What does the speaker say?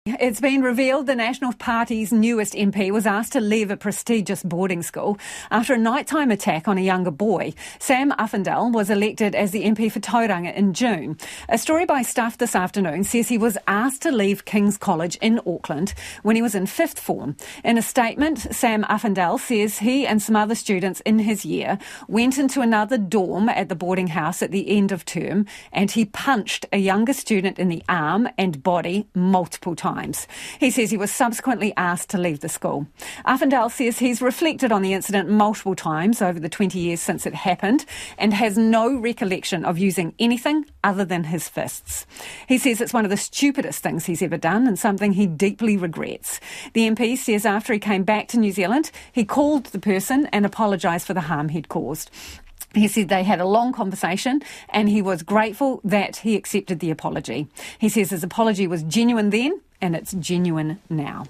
It's been revealed the National Party's newest MP was asked to leave a prestigious boarding school after a nighttime attack on a younger boy. Sam Uffindell was elected as the MP for Tauranga in June. A story by Stuff this afternoon says he was asked to leave King's College in Auckland when he was in fifth form. In a statement, Sam Uffindell says he and some other students in his year went into another dorm at the boarding house at the end of term and he punched a younger student in the arm and body multiple times. He says he was subsequently asked to leave the school. Uffindell says he's reflected on the incident multiple times over the 20 years since it happened and has no recollection of using anything other than his fists. He says it's one of the stupidest things he's ever done and something he deeply regrets. The MP says after he came back to New Zealand, he called the person and apologised for the harm he'd caused. He said they had a long conversation and he was grateful that he accepted the apology. He says his apology was genuine then and it's genuine now.